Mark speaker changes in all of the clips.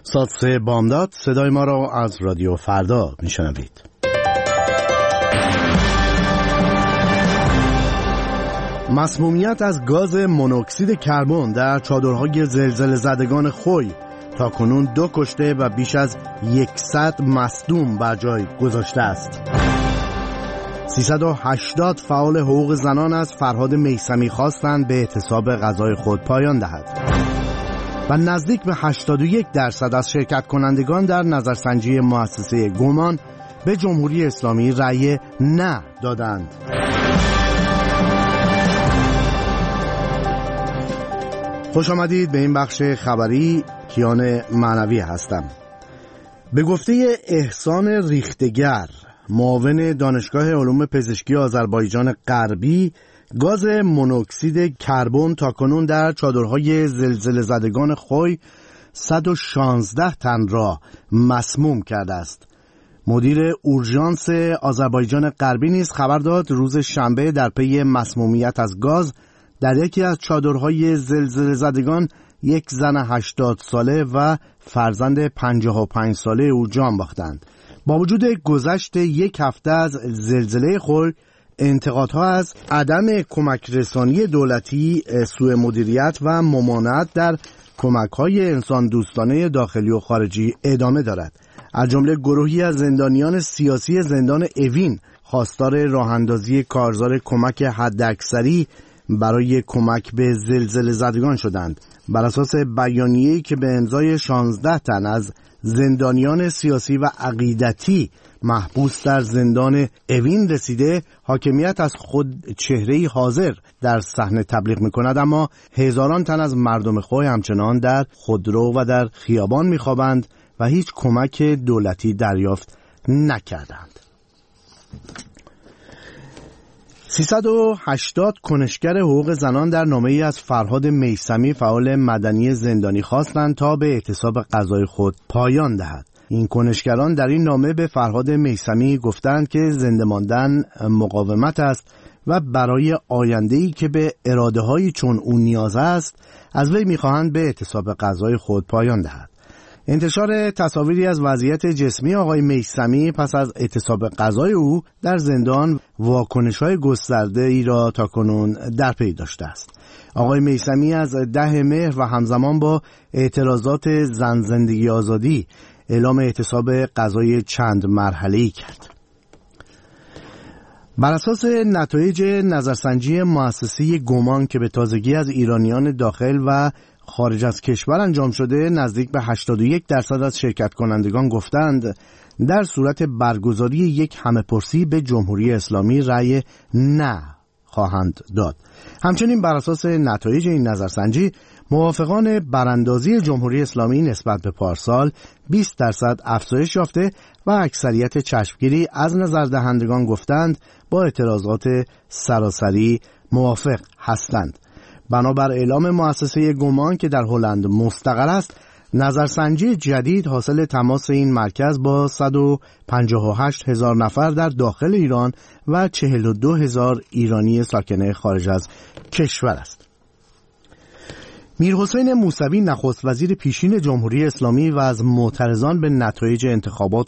Speaker 1: ساعت 3 بامداد صدای ما را از رادیو فردا میشنوید. مسمومیت از گاز مونوکسید کربن در چادرهای زلزله زدگان خوی تاکنون 2 کشته و بیش از 100 مصدوم بر جای گذاشته است. 380 فعال حقوق زنان از فرهاد میثمی خواستند به اعتصاب غذای خود پایان دهد و نزدیک به 81% از شرکت کنندگان در نظرسنجی مؤسسه گمان به جمهوری اسلامی رأی نه دادند. خوش آمدید به این بخش خبری. کیان معنوی هستم. به گفته احسان ریختگر، معاون دانشگاه علوم پزشکی آذربایجان غربی، گاز مونوکسید کربن تاکنون در چادرهای زلزله زدگان خوی 116 تن را مسموم کرده است. مدیر اورژانس آذربایجان غربی نیز خبر داد روز شنبه در پی مسمومیت از گاز در یکی از چادرهای زلزله زدگان یک زن 80 ساله و فرزند 55 ساله او جان باختند. با وجود گذشت یک هفته از زلزله خوی، انتقادها از عدم کمک رسانی دولتی، سوء مدیریت و ممانعت در کمک‌های انسان دوستانه داخلی و خارجی ادامه دارد. از جمله گروهی از زندانیان سیاسی زندان اوین خواستار راه‌اندازی کارزار کمک حداکثری برای کمک به زلزله زدگان شدند. بر اساس بیانیه‌ای که به امضای 16 تن از زندانیان سیاسی و عقیدتی محبوس در زندان اوین رسیده، حاکمیت از خود چهره‌ای حاضر در صحنه تبلیغ می‌کند، اما هزاران تن از مردم خوی همچنان در خودرو و در خیابان می‌خوابند و هیچ کمک دولتی دریافت نکردند. 380 کنشگر حقوق زنان در نامه‌ای از فرهاد میثمی فعال مدنی زندانی خواستند تا به اعتصاب غذای خود پایان دهد. این کنشگران در این نامه به فرهاد میثمی گفتند که زنده ماندن مقاومت است و برای آینده‌ای که به اراده‌هایی چون او نیاز است از وی می‌خواهند به اعتصاب غذای خود پایان دهد. انتشار تصاویری از وضعیت جسمی آقای میثمی پس از اعتصاب غذای او در زندان واکنش‌های گسترده‌ای را تاکنون در پی داشته است. آقای میثمی از 10 مهر و همزمان با اعتراضات زن زندگی آزادی اعلام اعتصاب غذای چند مرحله‌ای کرد. بر اساس نتایج نظرسنجی مؤسسه گمان که به تازگی از ایرانیان داخل و خارج از کشور انجام شده، نزدیک به 81% از شرکت کنندگان گفتند در صورت برگزاری یک همه‌پرسی به جمهوری اسلامی رأی نه خواهند داد. همچنین بر اساس نتایج این نظرسنجی، موافقان براندازی جمهوری اسلامی نسبت به پارسال 20% افزایش یافته و اکثریت چشمگیری از نظردهندگان گفتند با اعتراضات سراسری موافق هستند. بنابر اعلام مؤسسه گمان که در هلند مستقر است، نظرسنجی جدید حاصل تماس این مرکز با 158,000 نفر در داخل ایران و 42,000 ایرانی ساکن خارج از کشور است. میرحسین موسوی نخست وزیر پیشین جمهوری اسلامی و از معترضان به نتایج انتخابات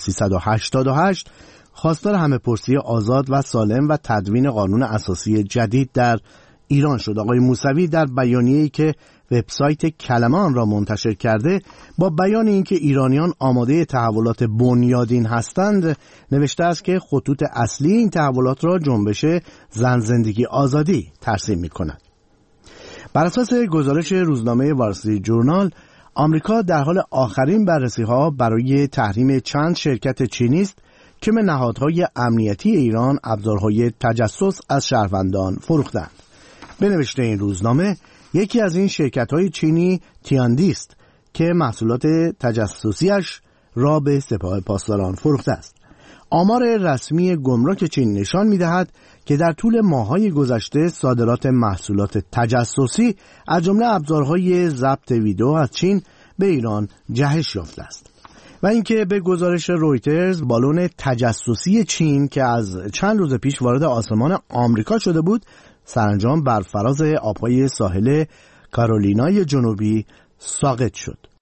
Speaker 1: 1388 خواستار همه‌پرسی آزاد و سالم و تدوین قانون اساسی جدید در ایران شد. آقای موسوی در بیانیه‌ای که وبسایت کلمه آن را منتشر کرده با بیان اینکه ایرانیان آماده تحولات بنیادین هستند نوشته است که خطوط اصلی این تحولات را جنبش زن زندگی آزادی ترسیم می‌کند. بر اساس گزارش روزنامه وال استریت جورنال، آمریکا در حال آخرین بررسی‌ها برای تحریم چند شرکت چینی است که به نهادهای امنیتی ایران ابزارهای تجسس از شهروندان فروختند. به نوشته این روزنامه، یکی از این شرکت‌های چینی تیاندی است که محصولات تجسسیش را به سپاه پاسداران فروخته است. آمار رسمی گمرک چین نشان می‌دهد که در طول ماه‌های گذشته صادرات محصولات تجسسی از جمله ابزارهای ضبط ویدئو از چین به ایران جهش یافته است. و اینکه به گزارش رویترز، بالون تجسسی چین که از چند روز پیش وارد آسمان آمریکا شده بود، سرانجام بر فراز آبهای ساحل کارولینای جنوبی ساقط شد.